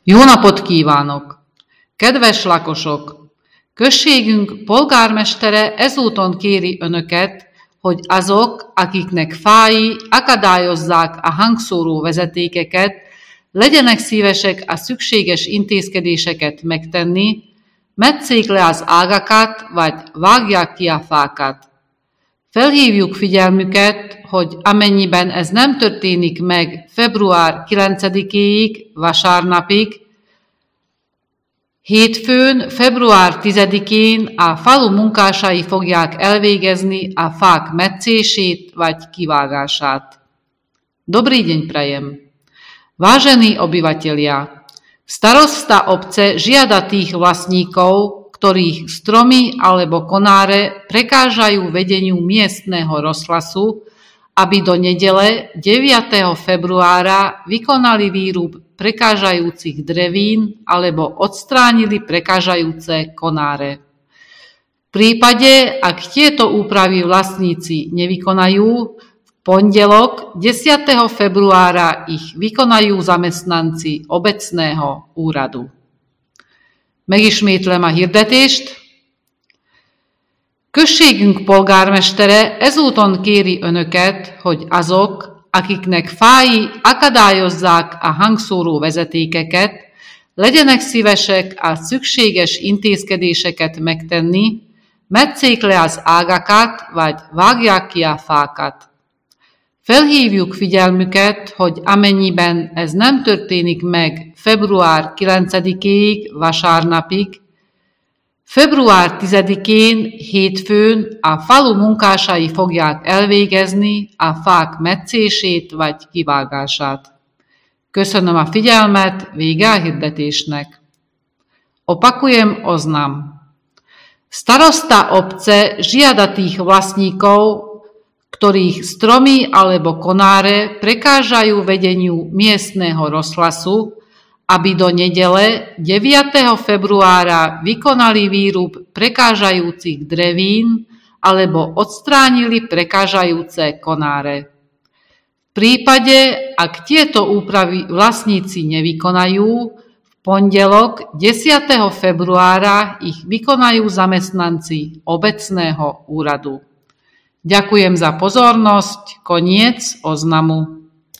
Jó napot kívánok! Kedves lakosok! Községünk polgármestere ezúton kéri önöket, hogy azok, akiknek fái akadályozzák a hangszóró vezetékeket, legyenek szívesek a szükséges intézkedéseket megtenni, metszék le az ágakat, vagy vágják ki a fákat. Felhívjuk figyelmüket, hogy amennyiben ez nem történik meg február 9-éig, vasárnapig, hétfőn, február 10-én a falu munkásai fogják elvégezni a fák metszését vagy kivágását. Dobrý deň prajem. Vážení obyvatelia, starosta obce žiada tých vlastníkov, ktorých stromy alebo konáre prekážajú vedeniu miestneho rozhlasu, aby do nedele 9. februára vykonali výrub prekážajúcich drevín alebo odstránili prekážajúce konáre. V prípade, ak tieto úpravy vlastníci nevykonajú, v pondelok 10. februára ich vykonajú zamestnanci obecného úradu. Megismétlem a hirdetést. Községünk polgármestere ezúton kéri önöket, hogy azok, akiknek fái akadályozzák a hangszóró vezetékeket, legyenek szívesek a szükséges intézkedéseket megtenni, metszék le az ágakat, vagy vágják ki a fákat. Felhívjuk figyelmüket, hogy amennyiben ez nem történik meg február 9-éig, vasárnapig, február 10-én, hétfőn a falu munkásai fogják elvégezni a fák metszését vagy kivágását. Köszönöm a figyelmet, vége a hirdetésnek. Opakujem oznam. Starosta obce žiada tých vlastníkov, ktorých stromy alebo konáre prekážajú vedeniu miestneho rozhlasu, aby do nedele 9. februára vykonali výrub prekážajúcich drevín alebo odstránili prekážajúce konáre. V prípade, ak tieto úpravy vlastníci nevykonajú, v pondelok 10. februára ich vykonajú zamestnanci obecného úradu. Ďakujem za pozornosť, koniec oznamu.